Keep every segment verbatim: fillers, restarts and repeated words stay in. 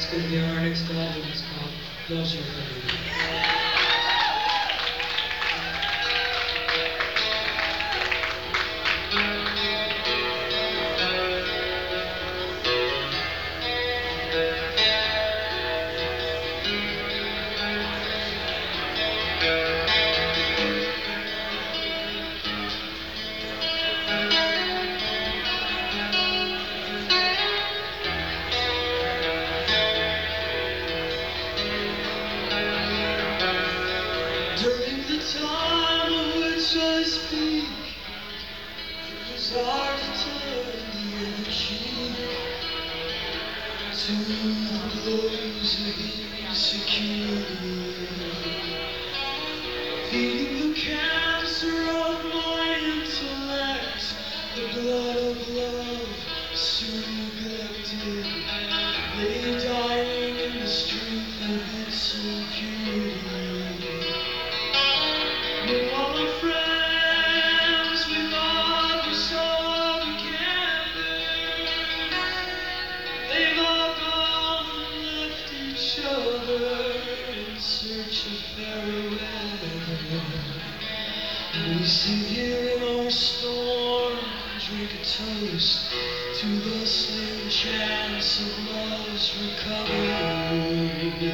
It's going to be our next album. It's called Love's Your Baby. During the time of which I speak, it was hard to turn the other cheek to the blows of insecurity, feeding the cancer of my intellect, the blood of love soon neglected, lay dying in the strength of its impurity. All the friends we thought were so together, they've all gone and left each other in search of fairer weather. And we sit here in our storm, drink a toast to the slim chance of love's recovery.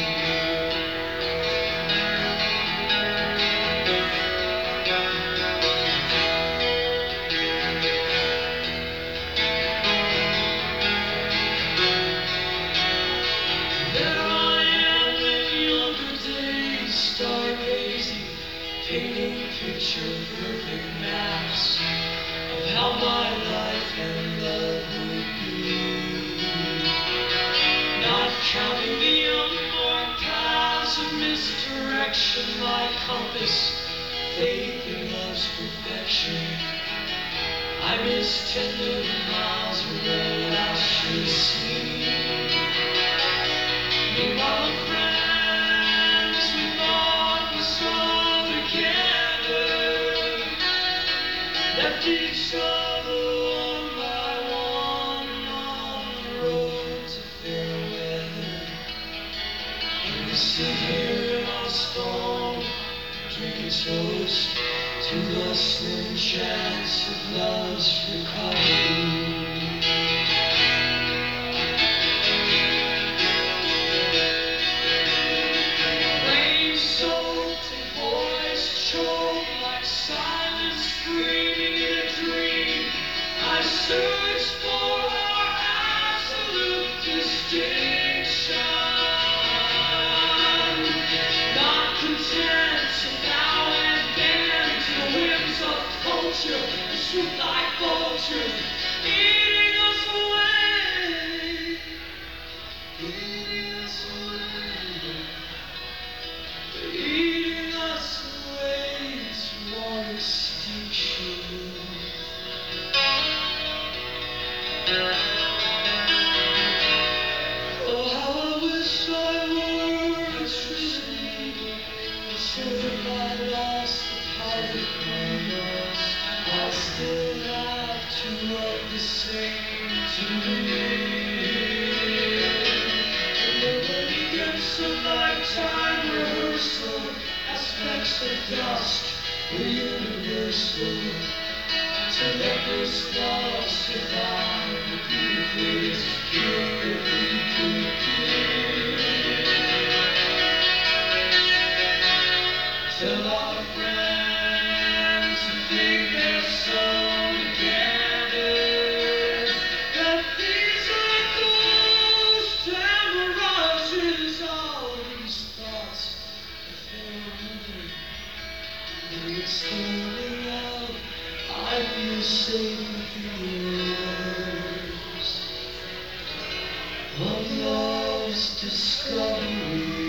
Painting picture perfect maps of how my life and love would be, not counting the unmarked paths of misdirection, my compass, faith in love's perfection. I miss ten million miles of road I should have seen. Meanwhile, the friends we thought were so left each other one by one on the road to fair weather. And we sit here in our storm, drinking toast to the slim chance of love's recovery. Rain-soaked and voice choked like silence screaming in a dream. I search for our absolute distinction, not content to bow and bend to the whims of culture, the swoop like vultures, eating us away, eating us away, eating us away toward extinction. Oh, how I wish I were electricity, so that I lost the part of my loss. I still have to look the same to me. And nobody gets a lifetime rehearsal, aspects of dust were universal. To let this love survive, the beautifully secure we could be. Tell our friends who think they're so together that these are ghosts and mirages, all these thoughts of when it's standing out, I feel safe within the walls of love's discovery.